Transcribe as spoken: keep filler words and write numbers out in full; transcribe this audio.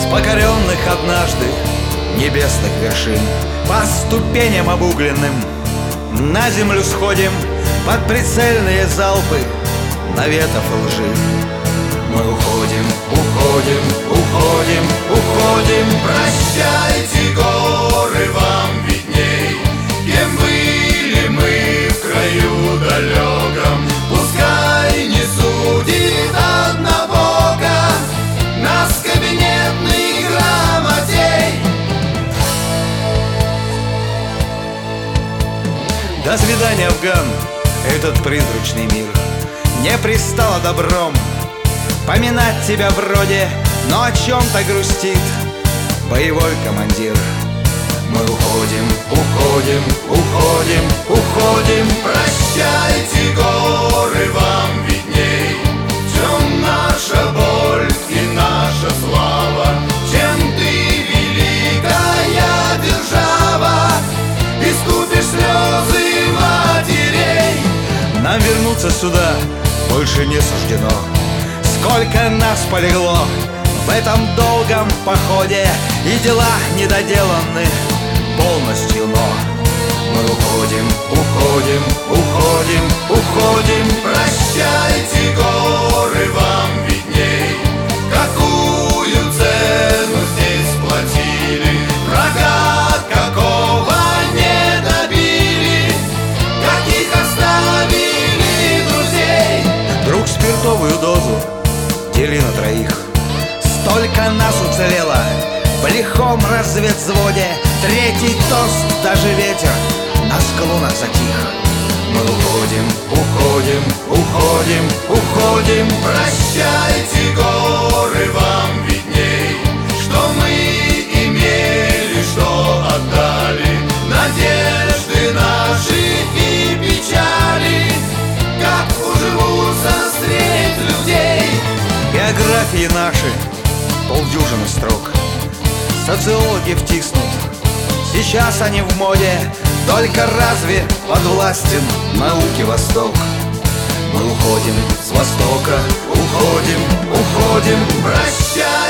покоренных однажды небесных вершин. По ступеням обугленным на землю сходим под прицельные залпы наветов и лжи. Мы уходим, уходим, уходим, уходим. Прощайте, горы, вам видней, кем были мы в краю далеком. Пускай не судит однобоко нас кабинетный грамотей. До свидания, Афган, этот призрачный мир. Не пристало добром поминать тебя вроде, но о чем-то грустит боевой командир. Мы уходим, уходим, уходим, уходим. Прощайте, горы, вам видней, в чем наша боль и наша слава, чем ты великая держава, искупишь слезы матерей. Нам вернуться сюда больше не суждено. Сколько нас полегло в этом долгом походе, и дела недоделаны полностью, но мы уходим, уходим, уходим, уходим. Прощайте, горы, вам видней, какую цену здесь платили, врага какого не добили, каких оставили друзей. Друг, спиртовую дозу дели на троих. Столько нас уцелело в лихом разведвзводе. Третий тост, даже ветер на склонах затих. Мы уходим, уходим, уходим, уходим. Прощайте, горы, вам видней, что мы имели, что отдали, надежды наши и печали, как уживутся встреть людей. Биографии наши полдюжины строк социологи втиснут, сейчас они в моде. Только разве подвластен науке Восток? Мы уходим с Востока, уходим, уходим. Прощай.